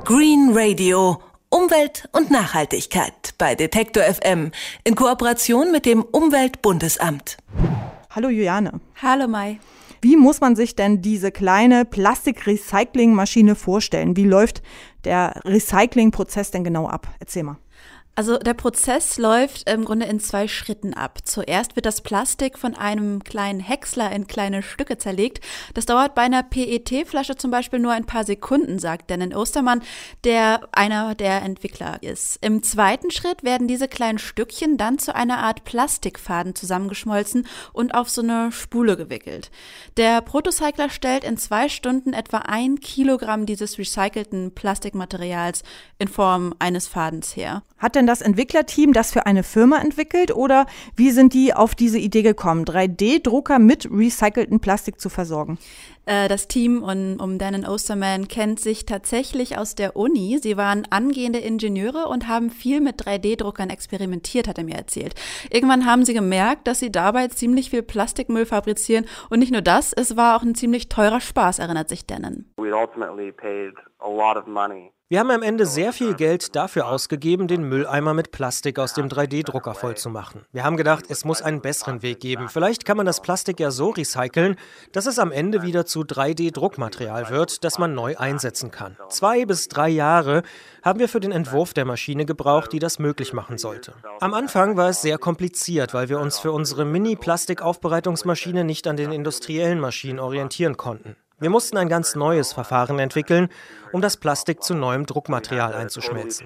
Green Radio. Umwelt und Nachhaltigkeit bei Detektor FM in Kooperation mit dem Umweltbundesamt. Hallo Juliane. Hallo Mai. Wie muss man sich denn diese kleine Plastikrecyclingmaschine vorstellen? Wie läuft der Recyclingprozess denn genau ab? Erzähl mal. Also der Prozess läuft im Grunde in 2 Schritten ab. Zuerst wird das Plastik von einem kleinen Häcksler in kleine Stücke zerlegt. Das dauert bei einer PET-Flasche zum Beispiel nur ein paar Sekunden, sagt Dennen Ostermann, der einer der Entwickler ist. Im zweiten Schritt werden diese kleinen Stückchen dann zu einer Art Plastikfaden zusammengeschmolzen und auf so eine Spule gewickelt. Der Protocycler stellt in 2 Stunden etwa 1 Kilogramm dieses recycelten Plastikmaterials in Form eines Fadens her. Hat denn das Entwicklerteam das für eine Firma entwickelt oder wie sind die auf diese Idee gekommen, 3D-Drucker mit recyceltem Plastik zu versorgen? Das Team um Dennen Ostermann kennt sich tatsächlich aus der Uni. Sie waren angehende Ingenieure und haben viel mit 3D-Druckern experimentiert, hat er mir erzählt. Irgendwann haben sie gemerkt, dass sie dabei ziemlich viel Plastikmüll fabrizieren. Und nicht nur das, es war auch ein ziemlich teurer Spaß, erinnert sich Dennen. Wir haben am Ende sehr viel Geld dafür ausgegeben, den Mülleimer mit Plastik aus dem 3D-Drucker vollzumachen. Wir haben gedacht, es muss einen besseren Weg geben. Vielleicht kann man das Plastik ja so recyceln, dass es am Ende wieder zu 3D-Druckmaterial wird, das man neu einsetzen kann. 2 bis 3 Jahre haben wir für den Entwurf der Maschine gebraucht, die das möglich machen sollte. Am Anfang war es sehr kompliziert, weil wir uns für unsere Mini-Plastikaufbereitungsmaschine nicht an den industriellen Maschinen orientieren konnten. Wir mussten ein ganz neues Verfahren entwickeln, um das Plastik zu neuem Druckmaterial einzuschmelzen.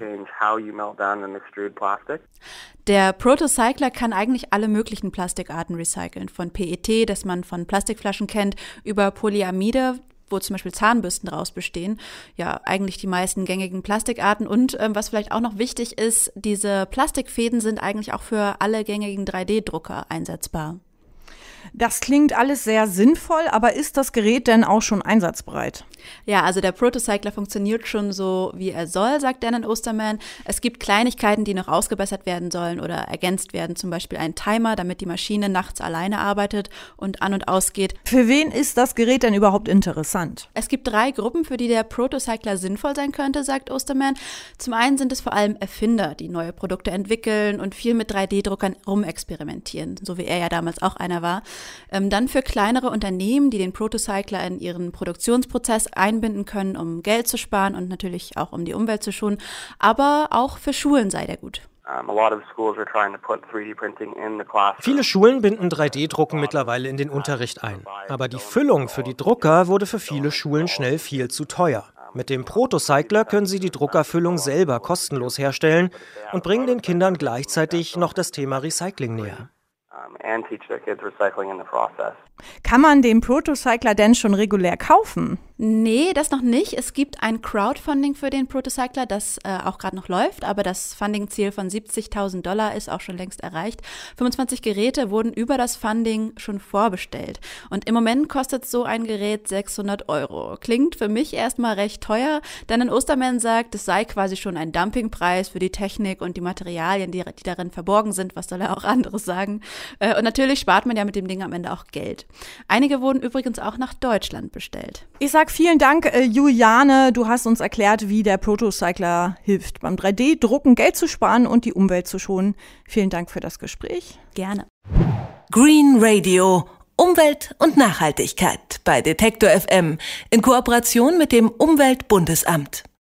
Der Protocycler kann eigentlich alle möglichen Plastikarten recyceln. Von PET, das man von Plastikflaschen kennt, über Polyamide, wo zum Beispiel Zahnbürsten daraus bestehen. Ja, eigentlich die meisten gängigen Plastikarten. Und was vielleicht auch noch wichtig ist, diese Plastikfäden sind eigentlich auch für alle gängigen 3D-Drucker einsetzbar. Das klingt alles sehr sinnvoll, aber ist das Gerät denn auch schon einsatzbereit? Ja, also der Protocycler funktioniert schon so, wie er soll, sagt Dennen Ostermann. Es gibt Kleinigkeiten, die noch ausgebessert werden sollen oder ergänzt werden, zum Beispiel ein Timer, damit die Maschine nachts alleine arbeitet und an- und ausgeht. Für wen ist das Gerät denn überhaupt interessant? Es gibt 3 Gruppen, für die der Protocycler sinnvoll sein könnte, sagt Ostermann. Zum einen sind es vor allem Erfinder, die neue Produkte entwickeln und viel mit 3D-Druckern rumexperimentieren, so wie er ja damals auch einer war. Dann für kleinere Unternehmen, die den Protocycler in ihren Produktionsprozess einbinden können, um Geld zu sparen und natürlich auch um die Umwelt zu schonen. Aber auch für Schulen sei der gut. Viele Schulen binden 3D-Drucken mittlerweile in den Unterricht ein. Aber die Füllung für die Drucker wurde für viele Schulen schnell viel zu teuer. Mit dem Protocycler können sie die Druckerfüllung selber kostenlos herstellen und bringen den Kindern gleichzeitig noch das Thema Recycling näher. Kann man den Protocycler denn schon regulär kaufen? Nee, das noch nicht. Es gibt ein Crowdfunding für den Protocycler, das auch gerade noch läuft, aber das Funding-Ziel von $70.000 ist auch schon längst erreicht. 25 Geräte wurden über das Funding schon vorbestellt. Und im Moment kostet so ein Gerät 600 €. Klingt für mich erstmal recht teuer, denn Ostermann sagt, es sei quasi schon ein Dumpingpreis für die Technik und die Materialien, die darin verborgen sind. Was soll er auch anderes sagen? Und natürlich spart man ja mit dem Ding am Ende auch Geld. Einige wurden übrigens auch nach Deutschland bestellt. Ich sag vielen Dank, Juliane. Du hast uns erklärt, wie der Protocycler hilft, beim 3D-Drucken Geld zu sparen und die Umwelt zu schonen. Vielen Dank für das Gespräch. Gerne. Green Radio. Umwelt und Nachhaltigkeit bei Detektor FM in Kooperation mit dem Umweltbundesamt.